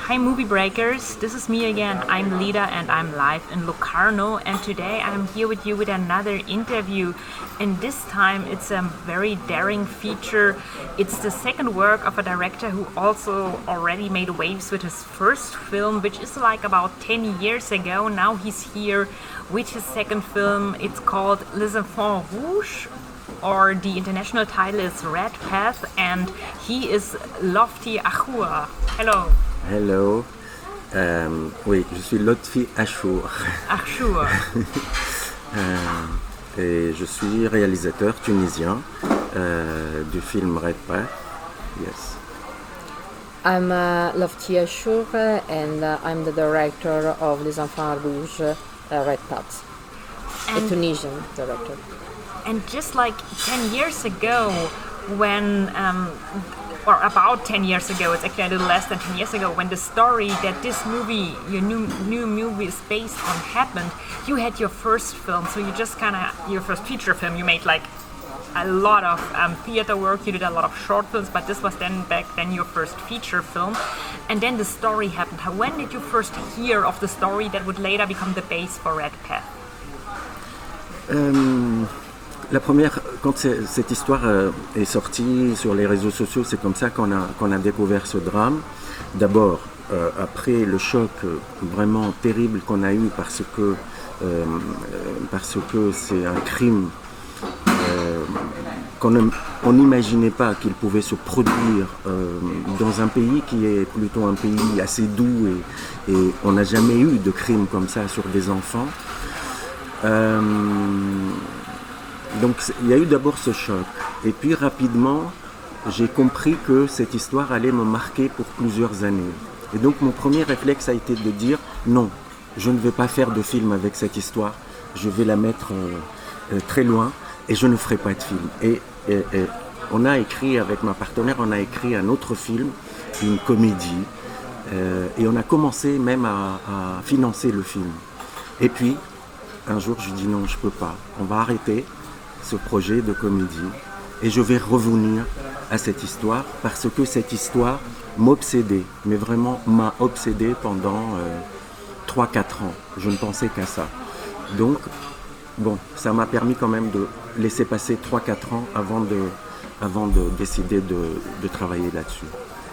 Hi Movie Breakers, this is me again. I'm Lida and I'm live in Locarno, and today I'm here with you with another interview, and this time it's a very daring feature. It's the second work of a director who also already made waves with his first film, which is like about 10 years ago. Now he's here with his second film. It's called Les Enfants Rouges, or the international title is Red Path, and he is Lotfi Achour. Hello. Hello. Oui, je suis Lotfi Achour. Achour. Et je suis réalisateur tunisien du film Red Path. Yes. I'm Lotfi Achour and I'm the director of Les Enfants Rouges, Red Path, a Tunisian director. And just like 10 years ago, when, or about 10 years ago, it's actually a little less than 10 years ago, when the story that this movie, your new movie is based on happened, you had your first film, so you just your first feature film, you made like a lot of theater work, you did a lot of short films, but this was back then your first feature film, and then the story happened. When did you first hear of the story that would later become the base for Red Path? La première, quand cette histoire est sortie sur les réseaux sociaux, c'est comme ça qu'on a découvert ce drame. D'abord, après le choc vraiment terrible qu'on a eu parce que c'est un crime qu'on n'imaginait pas qu'il pouvait se produire dans un pays qui est plutôt un pays assez doux et on n'a jamais eu de crime comme ça sur des enfants. Donc il y a eu d'abord ce choc et puis rapidement j'ai compris que cette histoire allait me marquer pour plusieurs années. Et donc mon premier réflexe a été de dire non, je ne vais pas faire de film avec cette histoire, je vais la mettre très loin et je ne ferai pas de film. Et on a écrit avec ma partenaire, on a écrit un autre film, une comédie, et on a commencé même à financer le film. Et puis un jour je dis non, je peux pas, on va arrêter ce projet de comédie et je vais revenir à cette histoire parce que cette histoire m'obsédait, mais vraiment m'a obsédé pendant 3-4 ans. Je ne pensais qu'à ça. Donc, bon, ça m'a permis quand même de laisser passer 3-4 ans avant de décider de travailler là-dessus.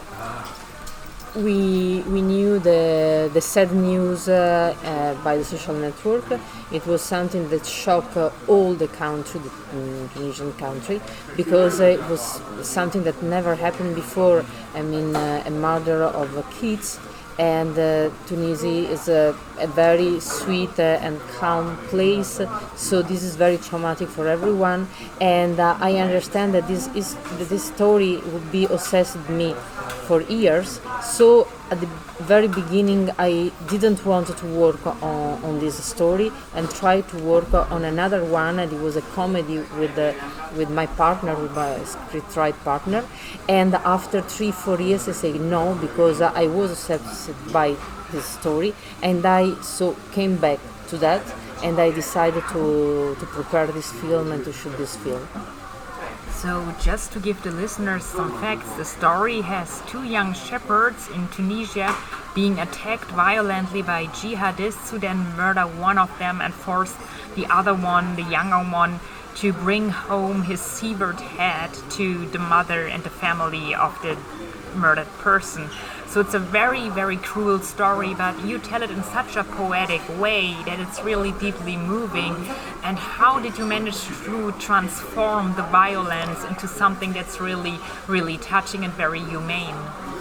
We knew the sad news by the social network. It was something that shocked all the country, the Tunisian country, because it was something that never happened before. I mean, a murder of kids. And Tunisia is a very sweet and calm place, so this is very traumatic for everyone. And I understand that this story would be obsessed with me for years. So at the very beginning, I didn't want to work on this story and try to work on another one. And it was a comedy with my partner, with my scriptwriter partner. And after 3-4 years, I said no, because I was obsessed by this story, and I came back to that, and I decided to prepare this film and to shoot this film. So just to give the listeners some facts, the story has 2 young shepherds in Tunisia being attacked violently by jihadists who then murder one of them and force the other one, the younger one, to bring home his severed head to the mother and the family of the murdered person. So it's a very, very cruel story, but you tell it in such a poetic way that it's really deeply moving. And how did you manage to transform the violence into something that's really, really touching and very humane?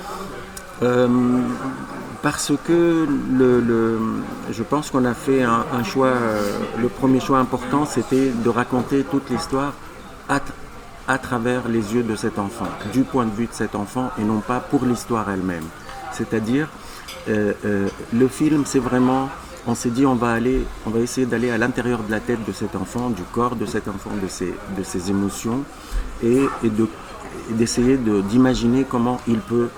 Parce que je pense qu'on a fait un choix, le premier choix important, c'était de raconter toute l'histoire à travers les yeux de cet enfant, du point de vue de cet enfant et non pas pour l'histoire elle-même. C'est-à-dire, le film, c'est vraiment, on s'est dit on va essayer d'aller à l'intérieur de la tête de cet enfant, du corps de cet enfant, de ses émotions et d'essayer d'imaginer comment il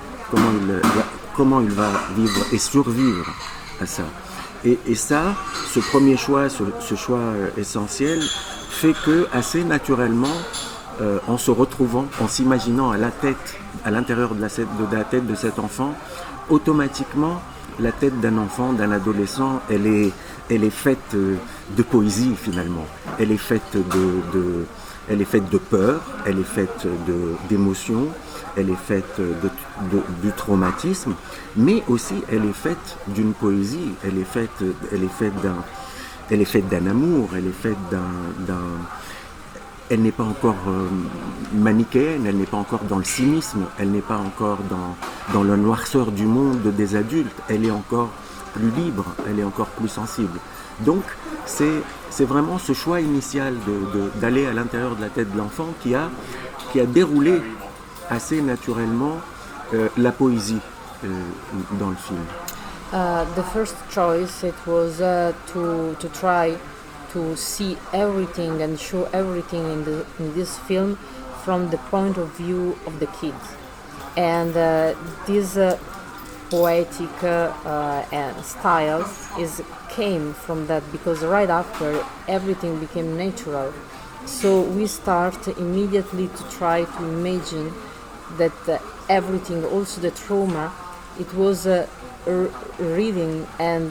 va vivre et survivre à ça. Et ça, ce premier choix, ce choix essentiel, fait que assez naturellement, en se retrouvant, en s'imaginant à l'intérieur de la tête de cet enfant, automatiquement, la tête d'un enfant, d'un adolescent, elle est faite de poésie finalement. Elle est faite de peur, elle est faite d'émotion, elle est faite du traumatisme, mais aussi elle est faite d'une poésie, elle est faite d'un amour, elle est faite elle n'est pas encore manichéenne, elle n'est pas encore dans le cynisme, elle n'est pas encore dans la noirceur du monde des adultes, elle est encore plus libre, elle est encore plus sensible. Donc c'est vraiment ce choix initial d'aller à l'intérieur de la tête de l'enfant qui a déroulé assez naturellement la poésie dans le film. The first choice it was to try to see everything and show everything in this film from the point of view of the kids, and this poetic and style came from that, because right after everything became natural. So we start immediately to try to imagine that everything, also the trauma, it was reading and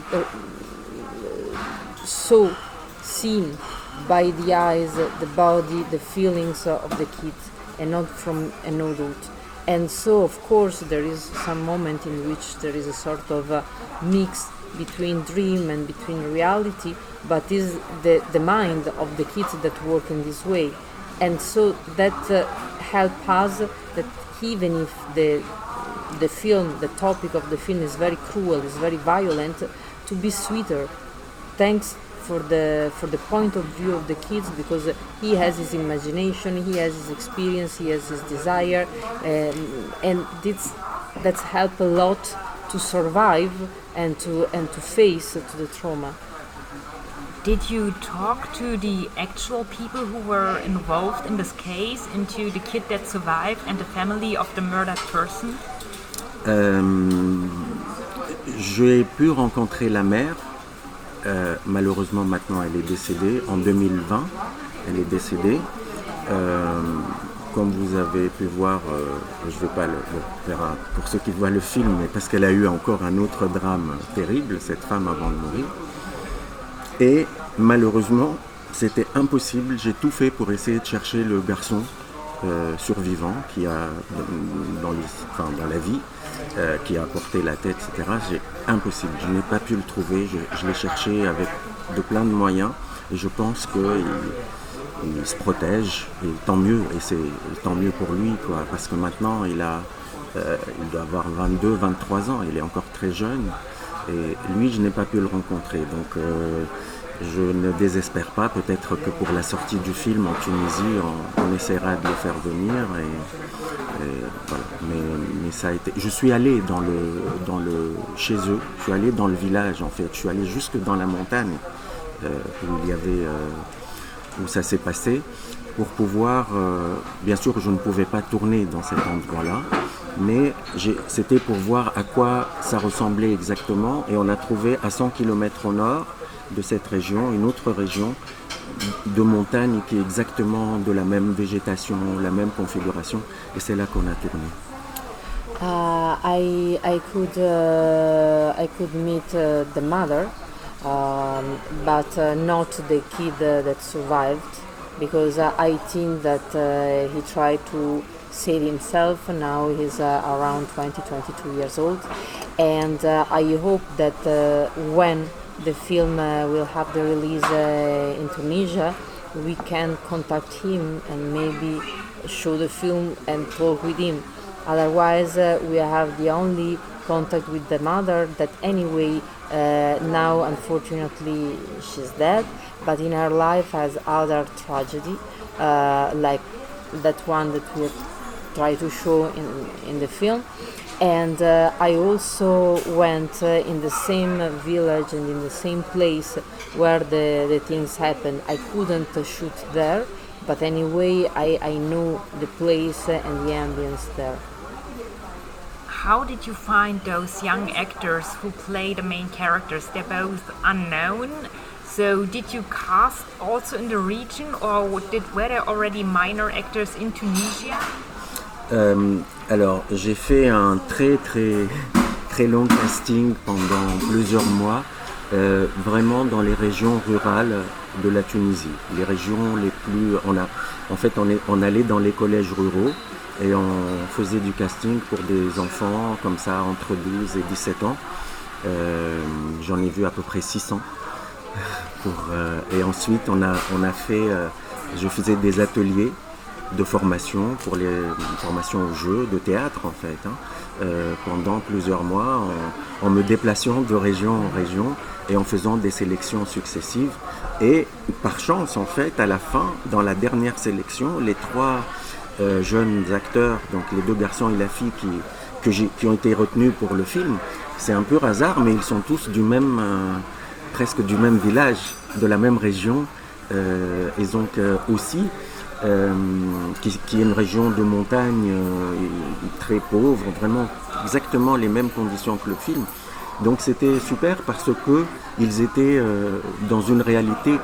so seen by the eyes, the body, the feelings of the kids, and not from an adult. And so, of course, there is some moment in which there is a sort of mix between dream and between reality, but is the mind of the kids that work in this way. And so that help us that even if the film, the topic of the film is very cruel, is very violent, to be sweeter, thanks for the point of view of the kids, because he has his imagination, he has his experience, he has his desire, and that's helped a lot to survive and to face to the trauma. Did you talk to the actual people who were involved in this case, and to the kid that survived and the family of the murdered person? J'ai pu rencontrer la mère. Malheureusement, maintenant, elle est décédée. En 2020, elle est décédée. Comme vous avez pu voir, je ne vais pas le faire pour ceux qui voient le film, mais parce qu'elle a eu encore un autre drame terrible, cette femme, avant de mourir. Et malheureusement, c'était impossible. J'ai tout fait pour essayer de chercher le garçon survivant qui a dans la vie, qui a porté la tête, etc. Impossible, je n'ai pas pu le trouver. Je l'ai cherché avec de plein de moyens, et je pense qu'il se protège, et tant mieux, et c'est tant mieux pour lui, quoi, parce que maintenant il doit avoir 22, 23 ans, il est encore très jeune, et lui, je n'ai pas pu le rencontrer, donc je ne désespère pas. Peut-être que pour la sortie du film en Tunisie, on essaiera de le faire venir, et voilà. Mais ça a été. Je suis allé chez eux. Je suis allé dans le village, en fait. Je suis allé jusque dans la montagne où ça s'est passé, pour pouvoir. Bien sûr, je ne pouvais pas tourner dans cet endroit-là, mais c'était pour voir à quoi ça ressemblait exactement. Et on a trouvé à 100 km au nord de cette région, une autre région de montagne qui est exactement de la même végétation, la même configuration, et c'est là qu'on a tourné. I could meet the mother, but not the kid that survived, because I think that he tried to save himself. Now he's around 22 years old, and I hope that when the film will have the release in Tunisia, we can contact him and maybe show the film and talk with him. Otherwise, we have the only contact with the mother, that anyway now unfortunately she's dead, but in her life has other tragedy, like that one that we try to show in the film. And I also went in the same village and in the same place where the things happened. I couldn't shoot there, but anyway I know the place and the ambience there. How did you find those young actors who play the main characters? They're both unknown, So did you cast also in the region, or were there already minor actors in Tunisia? Alors, j'ai fait un très long casting pendant plusieurs mois, vraiment dans les régions rurales de la Tunisie. Les régions les plus... On allait dans les collèges ruraux et on faisait du casting pour des enfants comme ça entre 12 et 17 ans. J'en ai vu à peu près 600. Et ensuite, je faisais des ateliers de formation pour les formations au jeu, de théâtre en fait, pendant plusieurs mois, en me déplaçant de région en région et en faisant des sélections successives. Et par chance, en fait, à la fin, dans la dernière sélection, les 3 jeunes acteurs, donc les 2 garçons et la fille qui ont été retenus pour le film, c'est un pur hasard, mais ils sont tous presque du même village, de la même région, et donc aussi, qui est une région de montagne très pauvre, vraiment exactement les mêmes conditions que le film. Donc c'était super parce que ils étaient dans une réalité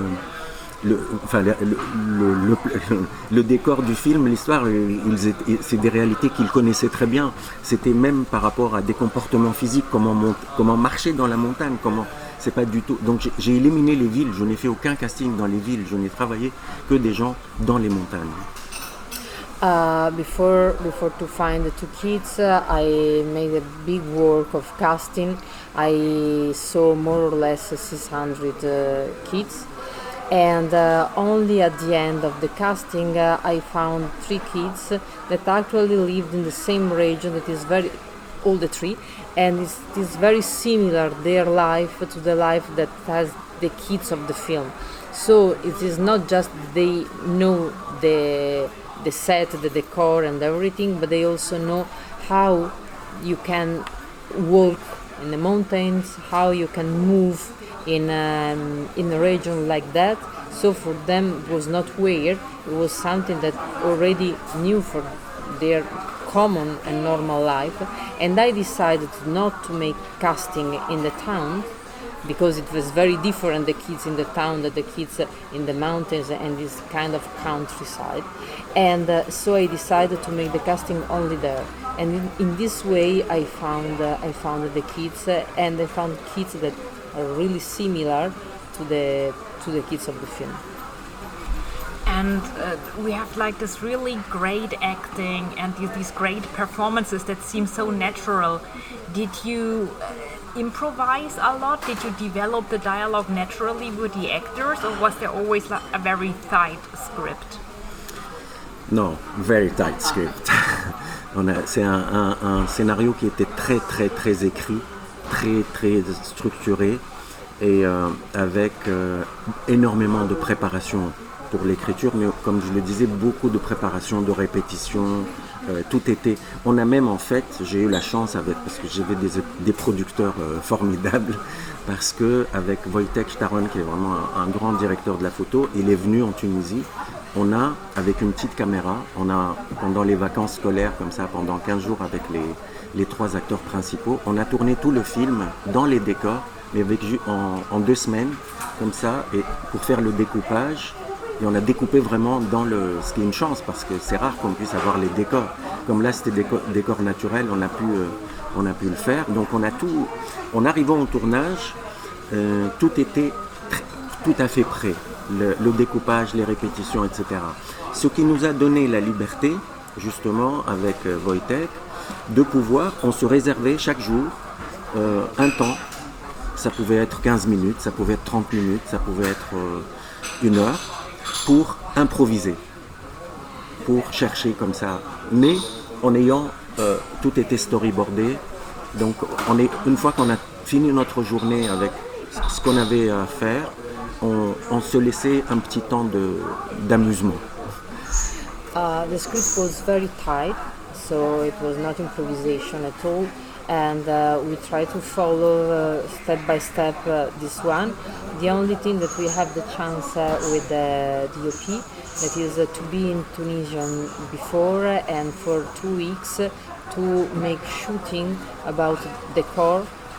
le décor du film, l'histoire, c'est des réalités qu'ils connaissaient très bien. C'était même par rapport à des comportements physiques, comment marcher dans la montagne, c'est pas du tout. Donc j'ai éliminé les villes, je n'ai fait aucun casting dans les villes, je n'ai travaillé que des gens dans les montagnes. Before to find the 2 kids, I made a big work of casting. I saw more or less 600 kids. And only at the end of the casting, I found 3 kids that actually lived in the same region. That is all the 3, and it is very similar their life to the life that has the kids of the film. So it is not just they know the set, the decor, and everything, but they also know how you can walk in the mountains, how you can move in a region like that. So for them it was not weird, it was something that already knew for their common and normal life. And I decided not to make casting in the town, because it was very different, the kids in the town than the kids in the mountains and this kind of countryside. And so I decided to make the casting only there. And in this way I found the kids, and I found kids that are really similar to the kids of the film. And we have like this really great acting and these great performances that seem so natural. Did you improvise a lot? Did you develop the dialogue naturally with the actors, or was there always a very tight script? Non, very tight script. C'est un scénario qui était très écrit, très structuré, et avec énormément de préparation pour l'écriture, mais comme je le disais, beaucoup de préparation, de répétition, tout était... On a même en fait, j'ai eu la chance parce que j'avais des producteurs formidables, parce que avec Wojtek Staron, qui est vraiment un grand directeur de la photo, il est venu en Tunisie. On a, avec une petite caméra, pendant les vacances scolaires, comme ça, pendant 15 jours avec les 3 acteurs principaux, on a tourné tout le film dans les décors, mais en 2 semaines, comme ça, et pour faire le découpage. Et on a découpé vraiment ce qui est une chance, parce que c'est rare qu'on puisse avoir les décors. Comme là, c'était décors naturels, on a pu le faire. Donc en arrivant au tournage, tout était tout à fait prêt. Le découpage, les répétitions, etc. Ce qui nous a donné la liberté, justement, avec Wojtek, de pouvoir, on se réservait chaque jour un temps. Ça pouvait être 15 minutes, ça pouvait être 30 minutes, ça pouvait être 1 heure, pour improviser, pour chercher comme ça. Mais en ayant tout été storyboardé, donc une fois qu'on a fini notre journée avec ce qu'on avait à faire, on se laissait un petit temps d'amusement. The script was very tight, so it was not improvisation at all, and we tried to follow step by step this one. The only thing that we have the chance with the DOP, that is to be in Tunisia before and for 2 weeks to make shooting about decor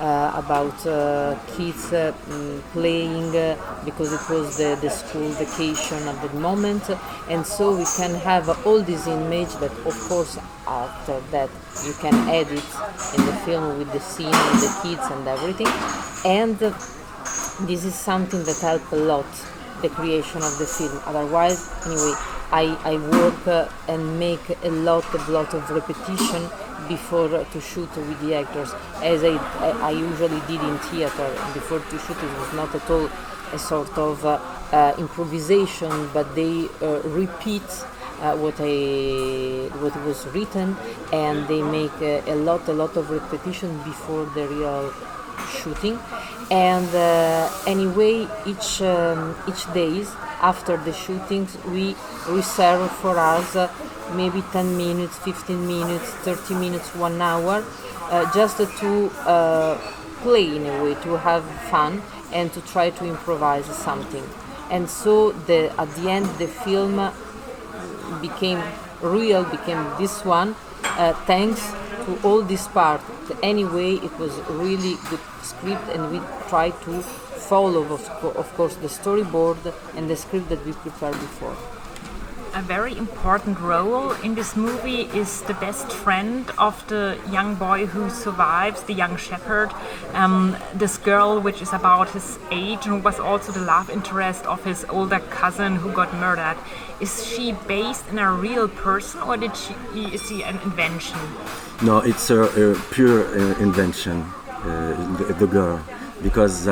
about kids playing because it was the school vacation at the moment, and so we can have all this image that of course after that you can edit in the film with the scene with the kids and everything, and this is something that helped a lot the creation of the film. Otherwise, anyway, I work and make a lot of repetition before to shoot with the actors, as I usually did in theater. Before to shoot, it was not at all a sort of improvisation, but they repeat what was written, and they make a lot of repetition before the real shooting. And anyway, each days after the shootings we reserve for us maybe 10 minutes, 15 minutes, 30 minutes, 1 hour, just to play in a way, to have fun and to try to improvise something. And so at the end the film became real, became this one, thanks to all this part. Anyway, it was really good script, and we tried to follow, of course, the storyboard and the script that we prepared before. A very important role in this movie is the best friend of the young boy who survives, the young shepherd. This girl, which is about his age and was also the love interest of his older cousin who got murdered. Is she based in a real person, or is she an invention? No, it's a pure invention, the girl, because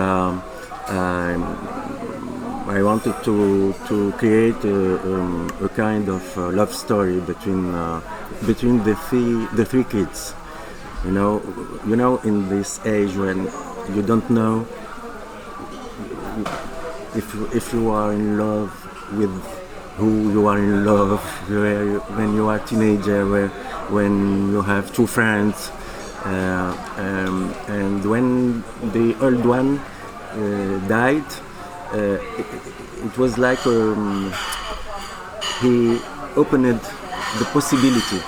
I wanted to create a kind of love story between the three kids. You know, in this age when you don't know if you are in love with who you are in love, when you are a teenager, when you have two friends, and when the old one died. It was like he opened the possibility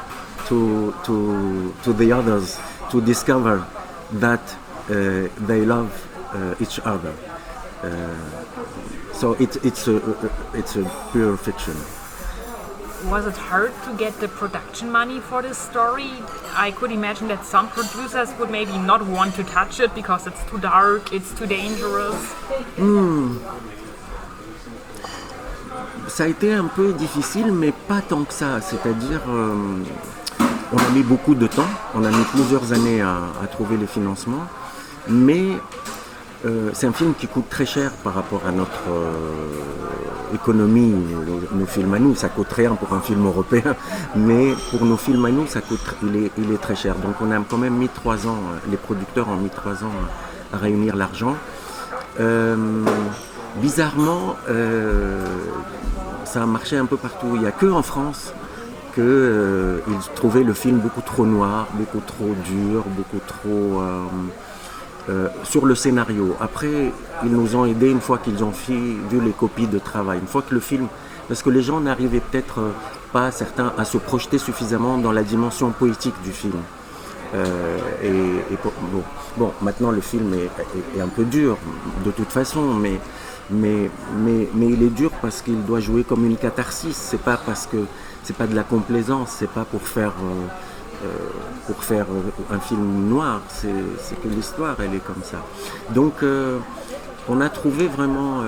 to the others to discover that they love each other. So it's a pure fiction. Was it hard to get the production money for this story? I could imagine that some producers would maybe not want to touch it because it's too dark, it's too dangerous. Ça a été un peu difficile, mais pas tant que ça. C'est-à-dire, on a mis beaucoup de temps, on a mis plusieurs années à trouver les financements, mais c'est un film qui coûte très cher par rapport à notre économie. Nos films à nous, ça coûte rien pour un film européen, mais pour nos films à nous, il est très cher. Donc on a quand même mis 3 ans, les producteurs ont mis 3 ans à réunir l'argent. Bizarrement, ça a marché un peu partout. Il n'y a que en France qu'ils trouvaient le film beaucoup trop noir, beaucoup trop dur, beaucoup trop... sur le scénario. Après, ils nous ont aidés une fois qu'ils ont vu les copies de travail. Une fois que le film... Parce que les gens n'arrivaient peut-être pas, certains, à se projeter suffisamment dans la dimension poétique du film. Bon, maintenant le film est un peu dur, de toute façon, mais il est dur parce qu'il doit jouer comme une catharsis. C'est pas parce que c'est pas de la complaisance, c'est pas pour faire un film noir, c'est que l'histoire elle est comme ça. Donc on a trouvé vraiment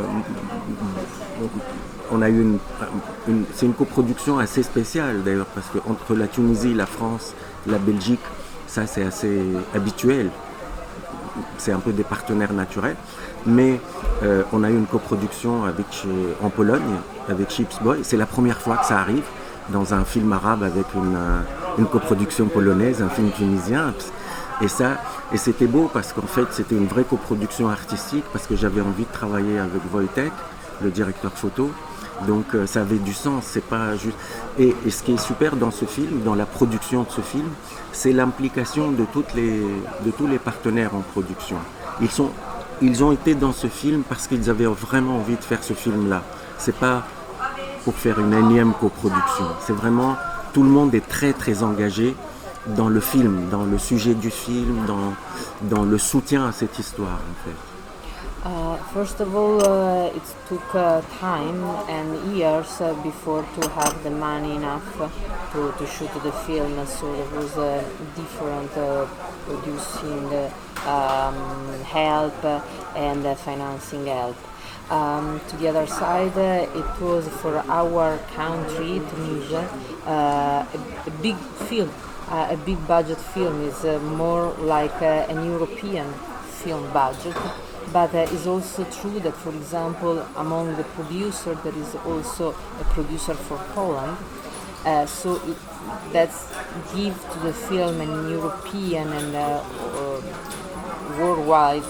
on a eu c'est une coproduction assez spéciale d'ailleurs, parce que entre la Tunisie, la France, la Belgique, ça c'est assez habituel, c'est un peu des partenaires naturels, mais on a eu une coproduction en Pologne avec Chips Boy. C'est la première fois que ça arrive dans un film arabe avec une coproduction polonaise, un film tunisien. Et c'était beau parce qu'en fait c'était une vraie coproduction artistique, parce que j'avais envie de travailler avec Wojtek, le directeur photo. Donc ça avait du sens, c'est pas juste... Et ce qui est super dans ce film, dans la production de ce film, c'est l'implication de tous les partenaires en production. Ils ont été dans ce film parce qu'ils avaient vraiment envie de faire ce film-là. C'est pas pour faire une énième coproduction. C'est vraiment... Tout le monde est très très engagé dans le film, dans le sujet du film, dans le soutien à cette histoire en fait. First of all, it took time and years before to have the money enough to shoot the film. So there was different producing help and financing help. To the other side, it was for our country, Tunisia, a big film. A big budget film is more like an European film budget. But it's also true that, for example, among the producers, there is also a producer for Poland. So that's give to the film an European and worldwide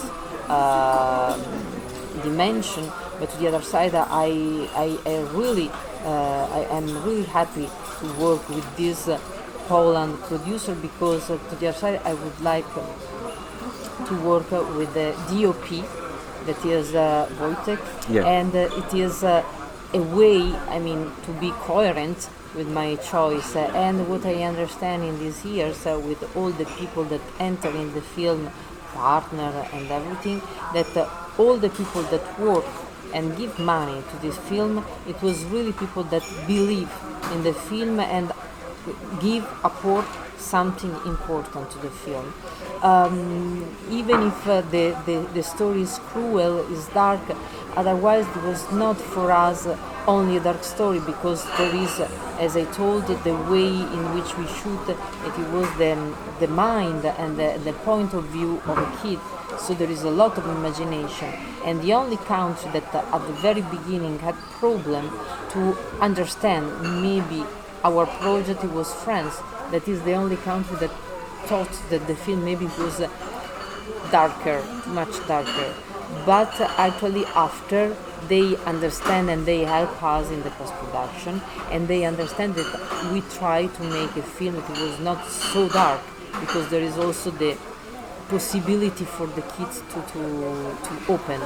dimension. But to the other side, I am really happy to work with this Poland producer because to the other side, I would like to work with the DOP, that is Wojtek, and it is a way, I mean, to be coherent with my choice. And what I understand in these years with all the people that enter in the film, partner and everything, that all the people that work and give money to this film, it was really people that believe in the film and give apport something important to the film. Even if the story is cruel, is dark, otherwise it was not for us only a dark story, because there is, as I told, the way in which we shoot, it was the mind and the point of view of a kid. So there is a lot of imagination. And the only country that at the very beginning had problem to understand maybe our project was France. That is the only country that thought that the film maybe was darker, much darker. But actually after they understand and they help us in the post-production, and they understand that we try to make a film that was not so dark, because there is also the possibility for the kids to open.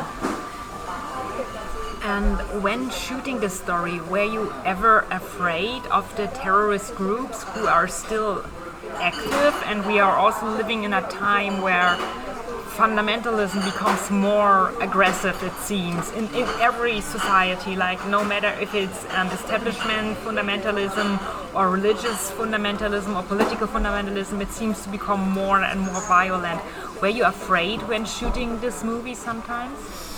And when shooting the story, were you ever afraid of the terrorist groups who are still active? And we are also living in a time where fundamentalism becomes more aggressive, it seems, in every society. Like, no matter if it's establishment fundamentalism or religious fundamentalism or political fundamentalism, it seems to become more and more violent. Were you afraid when shooting this movie sometimes?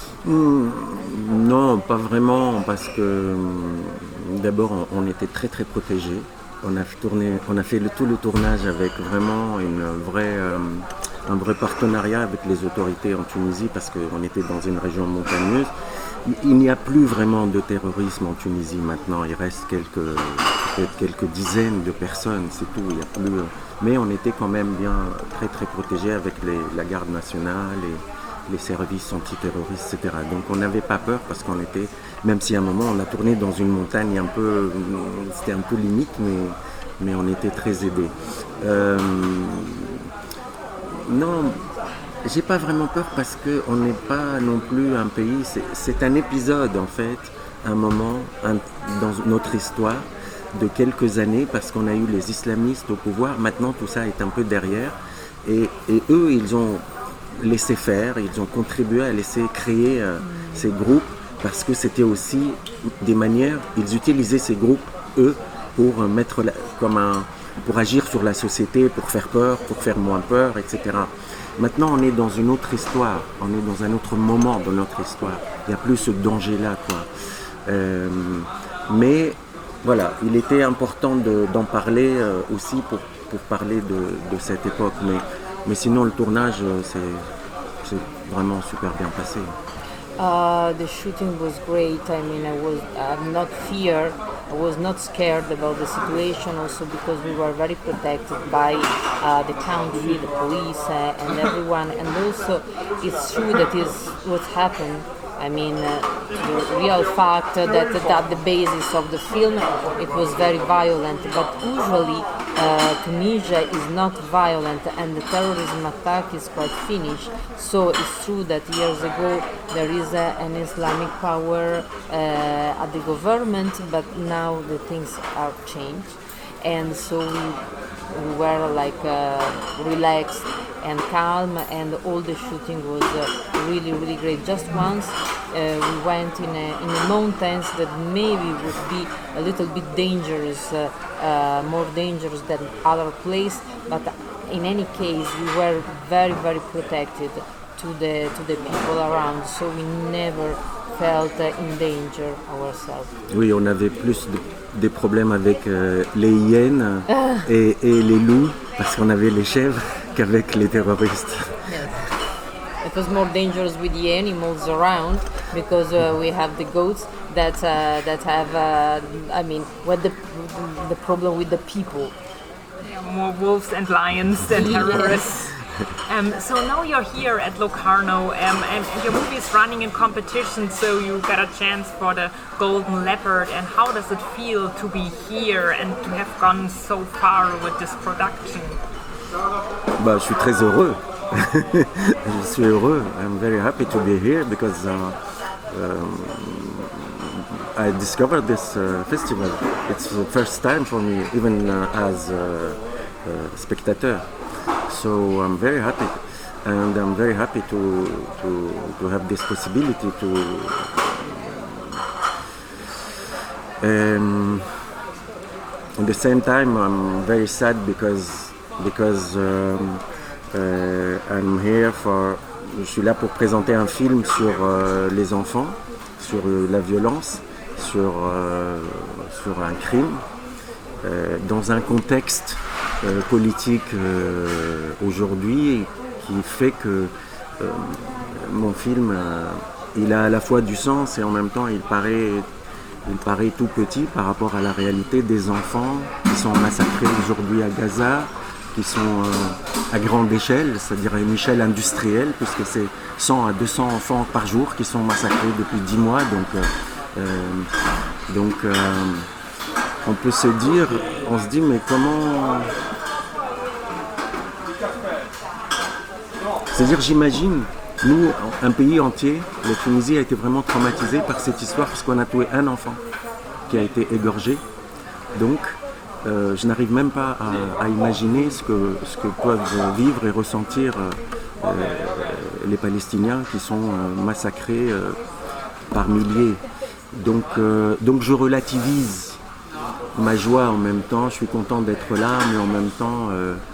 Non, pas vraiment, parce que d'abord on était très très protégés. On a fait tout le tournage avec vraiment un vrai partenariat avec les autorités en Tunisie, parce qu'on était dans une région montagneuse. Il n'y a plus vraiment de terrorisme en Tunisie maintenant. Il reste peut-être quelques dizaines de personnes, c'est tout. Il y a plus, mais on était quand même bien très très protégés avec la garde nationale et les services antiterroristes, etc. Donc on n'avait pas peur, parce qu'on était, même si à un moment on a tourné dans une montagne un peu, c'était un peu limite, mais on était très aidés. Non, j'ai pas vraiment peur, parce qu'on n'est pas non plus un pays, c'est un épisode en fait, un moment dans notre histoire de quelques années, parce qu'on a eu les islamistes au pouvoir. Maintenant tout ça est un peu derrière, et eux ils ont laissé faire, ils ont contribué à laisser créer ces groupes, parce que c'était aussi des manières, ils utilisaient ces groupes, eux, pour pour agir sur la société, pour faire peur, pour faire moins peur, etc. Maintenant on est dans une autre histoire, on est dans un autre moment de notre histoire, il n'y a plus ce danger-là, quoi. Mais voilà, il était important d'en parler aussi pour parler de cette époque. Mais sinon, le tournage, c'est vraiment super bien passé. The shooting was great. I mean, I'm not feared. I was not scared about the situation, also because we were very protected by the country, the police, and everyone. And also, it's true that is what happened. I mean, the real fact that at the basis of the film, it was very violent. But usually, Tunisia is not violent, and the terrorism attack is quite finished. So it's true that years ago there is an Islamic power at the government, but now the things are changed. and so we were like relaxed and calm, and all the shooting was really, really great. Just once we went in the mountains that maybe would be a little bit dangerous, more dangerous than other place, but in any case we were very, very protected to the people around, so we never felt in danger ourselves. Oui, on avait plus des problèmes avec les hyènes et les loups, parce qu'on avait les chèvres, qu'avec les terroristes. Yes. It was more dangerous with the animals around, because we have the goats that have, what the problem with the people. Yeah, more wolves and lions than terrorists. So now you're here at Locarno, and your movie is running in competition, so you got a chance for the Golden Leopard. And how does it feel to be here and to have gone so far with this production? Je suis très heureux. Je suis heureux. I'm very happy to be here because I discovered this festival. It's the first time for me, even as a spectateur. So I'm very happy, and I'm very happy to have this possibility to. At the same time, I'm very sad because I'm here for. Je suis là pour présenter un film sur les enfants, sur la violence, sur un crime, dans un contexte politique aujourd'hui qui fait que mon film il a à la fois du sens et en même temps il paraît tout petit par rapport à la réalité des enfants qui sont massacrés aujourd'hui à Gaza, qui sont à grande échelle, c'est-à-dire à une échelle industrielle, puisque c'est 100 à 200 enfants par jour qui sont massacrés depuis 10 mois. Donc on peut se dit mais comment... C'est-à-dire j'imagine, nous, un pays entier, la Tunisie a été vraiment traumatisée par cette histoire puisqu'on a tué un enfant qui a été égorgé. Donc je n'arrive même pas à imaginer ce que peuvent vivre et ressentir les Palestiniens qui sont massacrés par milliers. Donc je relativise ma joie en même temps, je suis content d'être là, mais en même temps,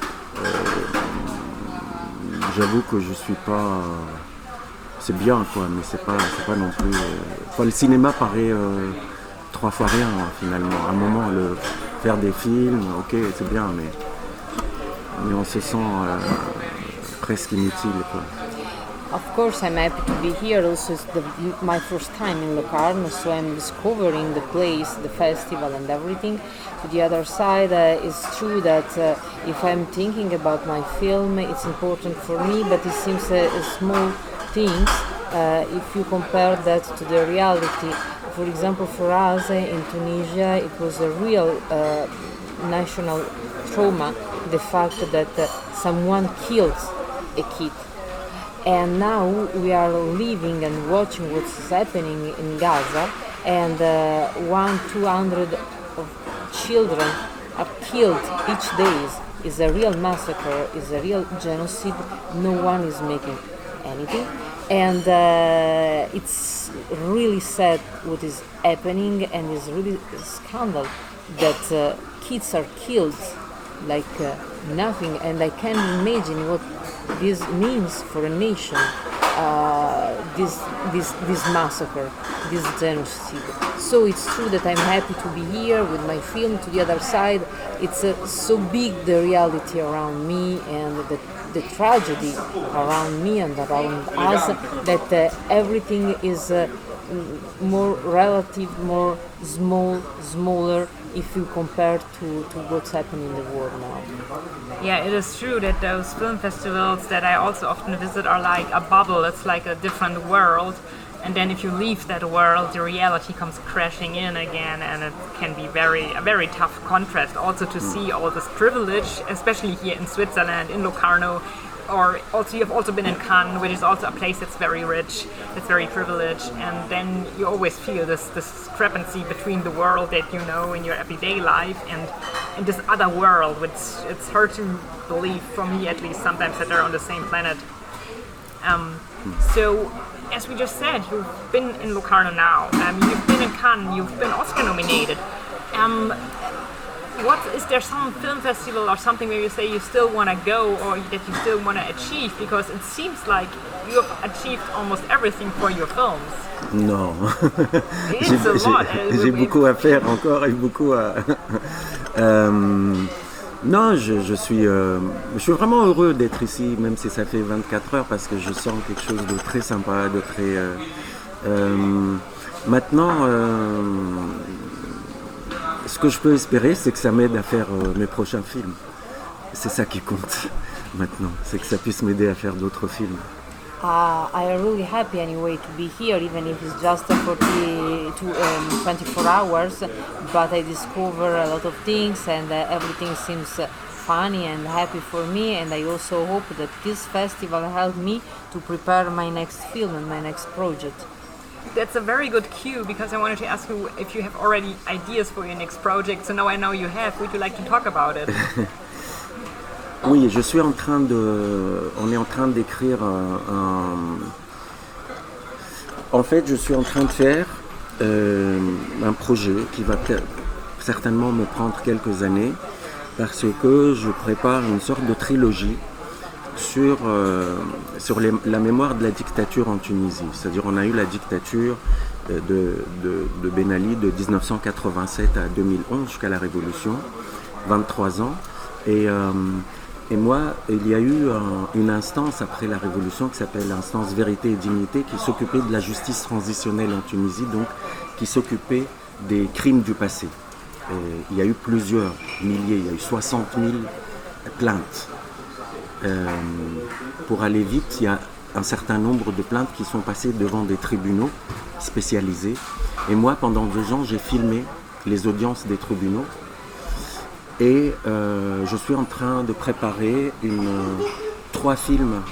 j'avoue que je suis pas... c'est bien quoi, mais c'est pas non plus... le cinéma paraît 3 fois rien finalement. À un moment, faire des films, ok, c'est bien, mais on se sent presque inutile quoi. Of course, I'm happy to be here. Also, it's my first time in Locarno, so I'm discovering the place, the festival, and everything. To the other side, it's true that if I'm thinking about my film, it's important for me, but it seems small things if you compare that to the reality. For example, for us in Tunisia, it was a real national trauma, the fact that someone killed a kid. And now we are living and watching what's happening in Gaza, and 200 of children are killed each day. It's a real massacre, it's a real genocide. No one is making anything, and it's really sad what is happening, and it's really a scandal that kids are killed like nothing, and I can't imagine what this means for a nation, this massacre, this genocide. So it's true that I'm happy to be here with my film. To the other side, it's so big, the reality around me and the tragedy around me and around us, that everything is more relative, more smaller if you compare to what's happening in the world now. Yeah, it is true that those film festivals that I also often visit are like a bubble. It's like a different world, and then if you leave that world, the reality comes crashing in again, and it can be a very tough contrast also to see all this privilege, especially here in Switzerland, in Locarno. Or also, you have also been in Cannes, which is also a place that's very rich, that's very privileged, and then you always feel this discrepancy between the world that you know in your everyday life and in this other world, which it's hard to believe, for me at least, sometimes that they're on the same planet. So, as we just said, you've been in Locarno now. You've been in Cannes. You've been Oscar nominated. Is there some film festival or something where you say you still want to go or that you still want to achieve? Because it seems like you have achieved almost everything for your films. Non. It's a lot. J'ai beaucoup à faire encore et beaucoup à... Non, je suis vraiment heureux d'être ici, même si ça fait 24 heures, parce que je sens quelque chose de très sympa, de très... Maintenant, ce que je peux espérer, c'est que ça m'aide à faire mes prochains films. C'est ça qui compte maintenant, c'est que ça puisse m'aider à faire d'autres films. I am really happy anyway to be here, even if it's just 24 hours. But I discover a lot of things, and everything seems funny and happy for me. And I also hope that this festival helped me to prepare my next film and my next project. That's a very good cue, because I wanted to ask you if you have already ideas for your next project. So now I know you have. Would you like to talk about it? Oui, on est en train d'écrire En fait, je suis en train de faire un projet qui va certainement me prendre quelques années, parce que je prépare une sorte de trilogie sur la mémoire de la dictature en Tunisie. C'est-à-dire, on a eu la dictature de Ben Ali de 1987 à 2011 jusqu'à la Révolution, 23 ans. Et moi, il y a eu une instance après la Révolution qui s'appelle l'instance Vérité et Dignité, qui s'occupait de la justice transitionnelle en Tunisie, donc qui s'occupait des crimes du passé. Et il y a eu plusieurs milliers, il y a eu 60 000 plaintes. Pour aller vite, il y a un certain nombre de plaintes qui sont passées devant des tribunaux spécialisés. Et moi, pendant 2 ans, j'ai filmé les audiences des tribunaux. Et je suis en train de préparer 3 films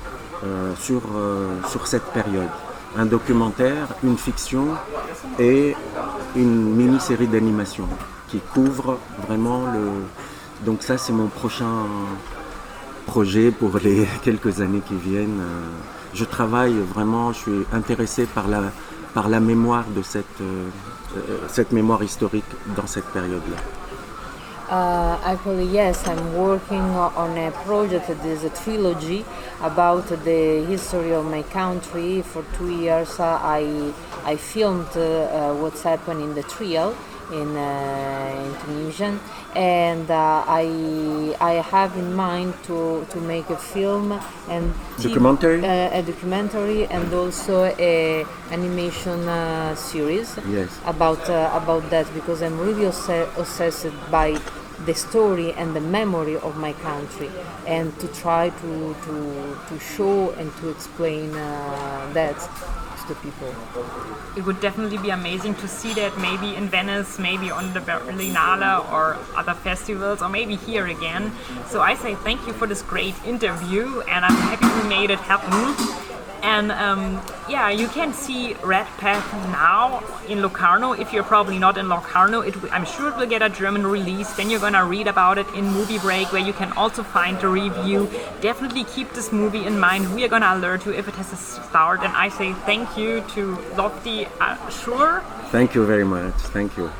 sur cette période. Un documentaire, une fiction et une mini-série d'animation qui couvre vraiment Donc ça, c'est mon prochain projet pour les quelques années qui viennent. Je travaille vraiment, je suis intéressé par la mémoire de cette mémoire historique dans cette période-là. Actually, yes, I'm working on a project that is a trilogy about the history of my country. For 2 years, I filmed what's happened in the trial in Tunisia, and I have in mind to make a film and a documentary, and also a animation series. Yes. About that, because I'm really obsessed by the story and the memory of my country, and to try to show and to explain that to the people. It would definitely be amazing to see that maybe in Venice, maybe on the Berlinale or other festivals, or maybe here again. So I say thank you for this great interview, and I'm happy we made it happen. And you can see Red Path now in Locarno. If you're probably not in Locarno, I'm sure it will get a German release. Then you're gonna read about it in Movie Break, where you can also find the review. Definitely keep this movie in mind. We are gonna alert you if it has a start. And I say thank you to Lofty Schur. Thank you very much. Thank you.